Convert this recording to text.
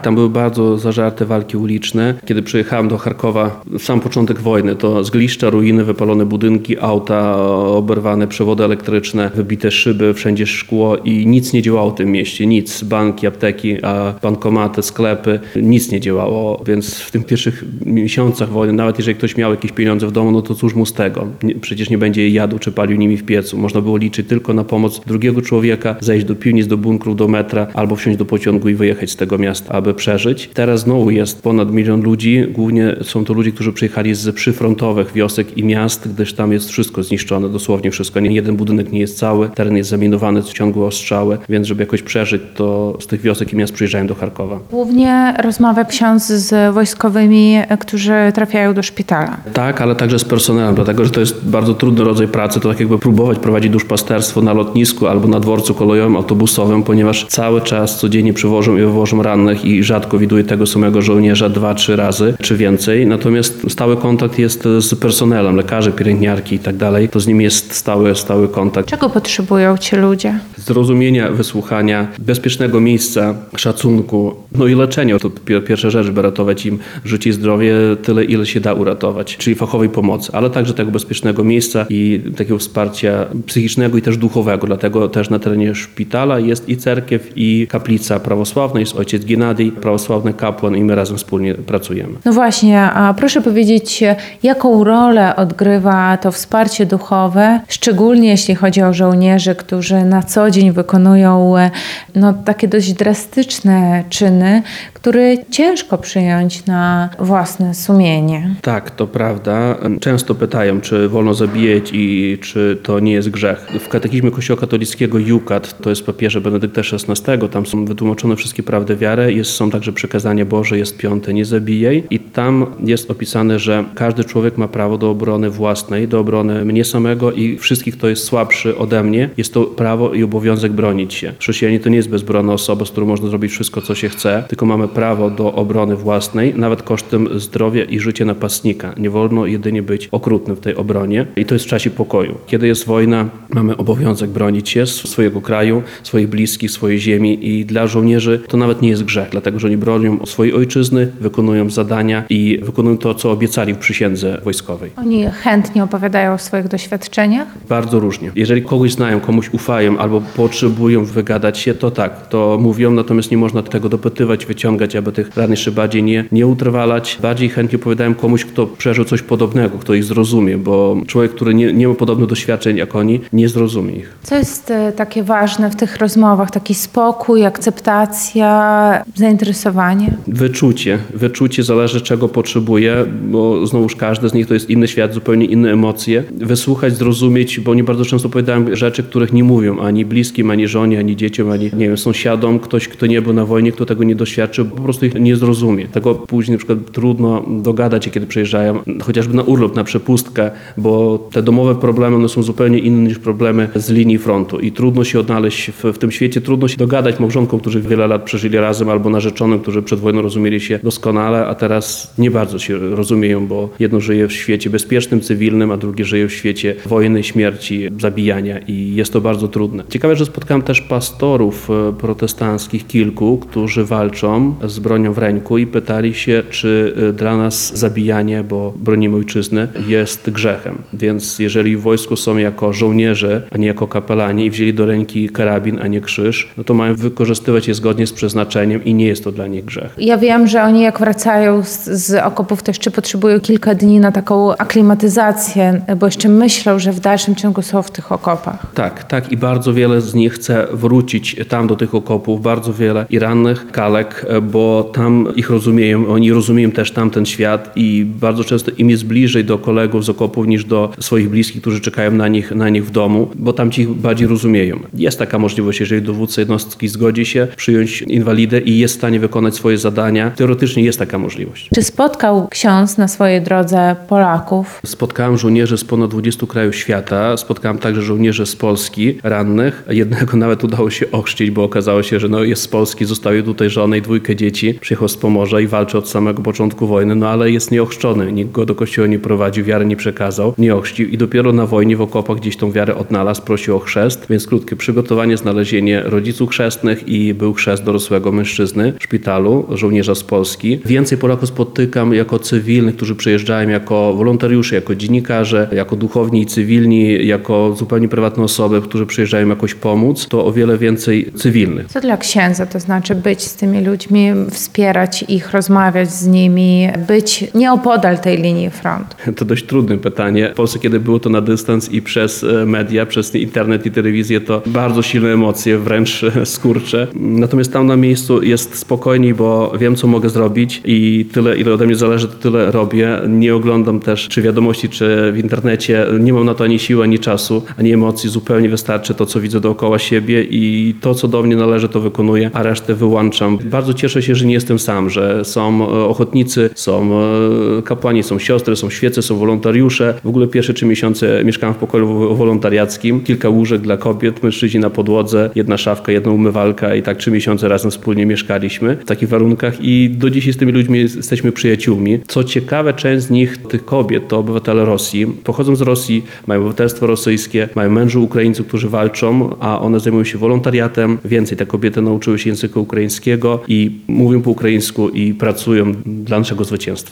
Tam były bardzo zażarte walki uliczne. Kiedy przyjechałem do Charkowa, sam początek wojny, to zgliszcza, ruiny, wypalone budynki, auta oberwane, przewody elektryczne, wybite szyby, wszędzie szkło i nic nie działało w tym mieście. Nic. Banki, apteki, bankomaty, sklepy, nic nie działało. Więc w tych pierwszych miesiącach wojny, nawet jeżeli ktoś miał jakieś pieniądze w domu, no to cóż mu z tego? Przecież nie będzie je jadł czy palił nimi w piecu. Można było liczyć tylko na pomoc drugiego człowieka, zejść do piwnic, do bunkrów, do metra albo wsiąść do pociągu i wyjechać z tego miasta, aby przeżyć. Teraz znowu jest ponad 1 milion ludzi. Głównie są to ludzie, którzy przyjechali z przyfrontowych wiosek i miast, gdyż tam jest wszystko zniszczone, dosłownie wszystko. Nie jeden budynek nie jest cały, teren jest zaminowany, ciągłe ostrzały, więc żeby jakoś przeżyć, to z tych wiosek i miast przyjeżdżają do Charkowa. Głównie rozmawia ksiądz z wojskowymi, którzy trafiają do szpitala. Tak, ale także z personelem, dlatego że to jest bardzo trudny rodzaj pracy, to tak jakby próbować prowadzić duszpasterstwo na lotnisku albo na dworcu kolejowym, autobusowym, ponieważ cały czas codziennie przywożą i wywożą rannych i rzadko widuję tego samego żołnierza 2-3 razy czy więcej. Natomiast stały kontakt jest z personelem, lekarze, pielęgniarki i tak dalej. To z nimi jest stały kontakt. Czego potrzebują ci ludzie? Zrozumienia, wysłuchania, bezpiecznego miejsca, szacunku, no i leczenia. To pierwsza rzecz, by ratować im życie i zdrowie tyle, ile się da uratować, czyli fachowej pomocy, ale także tego bezpiecznego miejsca i takiego wsparcia psychicznego i też duchowego. Dlatego też na terenie szpitala jest i cerkiew, i kaplica prawosławna, jest ojciec Gennadij, prawosławny kapłan i my razem wspólnie pracujemy. No właśnie, a proszę powiedzieć, jaką rolę odgrywa to wsparcie duchowe, szczególnie jeśli chodzi o żołnierzy, którzy na co dzień wykonują takie dość drastyczne czyny, które ciężko przyjąć na własne sumienie. Tak, to prawda. Często pytają, czy wolno zabijać i czy to nie jest grzech. W katechizmie Kościoła katolickiego Jukat, to jest papieża Benedykta XVI, tam są wytłumaczone wszystkie prawdy wiary, są także przykazanie Boże, jest 5, nie zabijaj i tam jest opisane, że każdy człowiek ma prawo do obrony własnej, do obrony mnie samego i wszystkich, kto jest słabszy ode mnie, jest to prawo i obowiązek bronić się. Chrześcijanin to nie jest bezbronna osoba, z którą można zrobić wszystko, co się chce, tylko mamy prawo do obrony własnej, nawet kosztem zdrowia i życia napastnika. Nie wolno jedynie być okrutnym w tej obronie i to jest w czasie pokoju. Kiedy jest wojna, mamy obowiązek bronić się swojego kraju, swoich bliskich, swojej ziemi i dla żołnierzy to nawet nie jest grzech, dlatego że oni bronią swojej ojczyzny, wykonują zadania i wykonują to, co obiecali w przysiędze wojskowej. Oni chętnie opowiadają o swoich doświadczeniach? Bardzo różnie. Jeżeli kogoś znają, komuś ufają albo potrzebują wygadać się, to tak, to mówią, natomiast nie można tego dopytywać, wyciągać, aby tych ran jeszcze bardziej nie utrwalać. Bardziej chętnie opowiadają komuś, kto przeżył coś podobnego, kto ich zrozumie, bo człowiek, który nie ma podobnych doświadczeń jak oni, nie zrozumie ich. Co jest takie ważne w tych rozmowach? Taki spokój, akceptacja, zainteresowanie? Wyczucie zależy, czego potrzebuje, bo znowuż każdy z nich to jest inny świat, zupełnie inne emocje. Wysłuchać, zrozumieć, bo oni bardzo często opowiadają rzeczy, których nie mówią ani bliskim, ani żonie, ani dzieciom, ani sąsiadom. Ktoś, kto nie był na wojnie, kto tego nie doświadczył, po prostu ich nie zrozumie. Tego później na przykład trudno dogadać się, kiedy przyjeżdżają, chociażby na urlop, na przepustkę, bo te domowe problemy one są zupełnie inne niż problemy z linii frontu i trudno się odnaleźć w tym świecie, trudno się dogadać małżonkom, którzy wiele lat przeżyli razem, albo narzeczonym, którzy przed wojną rozumieli się doskonale, a teraz nie bardzo się rozumieją, bo jedno żyje w świecie bezpiecznym, cywilnym, a drugie żyje w świecie wojny, śmierci, zabijania i jest to bardzo trudne. Ciekawe, że spotkałem też pastorów protestanckich, kilku, którzy walczą z bronią w ręku i pytali się, czy dla nas zabijanie, bo bronimy ojczyzny, jest grzechem. Więc jeżeli w wojsku są jako żołnierze, a nie jako kapelani i wzięli do ręki karabin, a nie krzyż, no to mają wykorzystywać je zgodnie z przeznaczeniem i nie jest to dla nich grzech. Ja wiem, że oni jak wracają z okopów, to jeszcze potrzebują kilka dni na taką aklimatyzację, bo jeszcze myślą, że w dalszym ciągu są w tych okopach. Tak i bardzo wiele z nich chce wrócić tam do tych okopów, bardzo wiele i rannych, kalek, bo tam ich rozumieją, oni rozumieją też tamten świat i bardzo często im jest bliżej do kolegów z okopów niż do swoich bliskich, którzy czekają na nich w domu, bo tam ci ich bardziej rozumieją. Jest taka możliwość, jeżeli dowódca jednostki zgodzi się przyjąć inwalidę i jest w stanie wykonać swoje zadania, teoretycznie jest taka możliwość. Czy spotkał ksiądz na swojej drodze Polaków? Spotkałem żołnierzy z ponad 20 krajów świata, spotkałem także żołnierzy z Polski, rannych. Jednego nawet udało się ochrzcić, bo okazało się, że jest z Polski, zostawił tutaj żonę i 2 dzieci, przyjechał z Pomorza i walczy od samego początku wojny, ale jest nieochrzczony. Nikt go do kościoła nie prowadził, wiary nie przekazał, nie ochrzcił i dopiero na wojnie w okopach gdzieś tą wiarę odnalazł, prosił o chrzest, więc krótkie przygotowanie, znalezienie rodziców chrzestnych i był chrzest dorosłego mężczyzny. w szpitalu, żołnierza z Polski. Więcej Polaków spotykam jako cywilnych, którzy przyjeżdżają jako wolontariusze, jako dziennikarze, jako duchowni i cywilni, jako zupełnie prywatne osoby, którzy przyjeżdżają jakoś pomóc. To o wiele więcej cywilnych. Co dla księdza to znaczy być z tymi ludźmi, wspierać ich, rozmawiać z nimi, być nieopodal tej linii frontu? To dość trudne pytanie. W Polsce, kiedy było to na dystans i przez media, przez internet i telewizję, to bardzo silne emocje, wręcz skurcze. Natomiast tam na miejscu jest spokojniej, bo wiem, co mogę zrobić i tyle, ile ode mnie zależy, to tyle robię. Nie oglądam też czy wiadomości, czy w internecie. Nie mam na to ani siły, ani czasu, ani emocji. Zupełnie wystarczy to, co widzę dookoła siebie i to, co do mnie należy, to wykonuję, a resztę wyłączam. Bardzo cieszę się, że nie jestem sam, że są ochotnicy, są kapłani, są siostry, są świece, są wolontariusze. W ogóle pierwsze 3 miesiące mieszkałem w pokoju wolontariackim. Kilka łóżek dla kobiet, mężczyźni na podłodze, jedna szafka, jedna umywalka i tak 3 miesiące razem wspólnie mieszkaliśmy w takich warunkach i do dzisiaj z tymi ludźmi jesteśmy przyjaciółmi. Co ciekawe, część z nich, tych kobiet, to obywatele Rosji. Pochodzą z Rosji, mają obywatelstwo rosyjskie, mają mężów Ukraińców, którzy walczą, a one zajmują się wolontariatem. Więcej, te kobiety nauczyły się języka ukraińskiego i mówią po ukraińsku i pracują dla naszego zwycięstwa.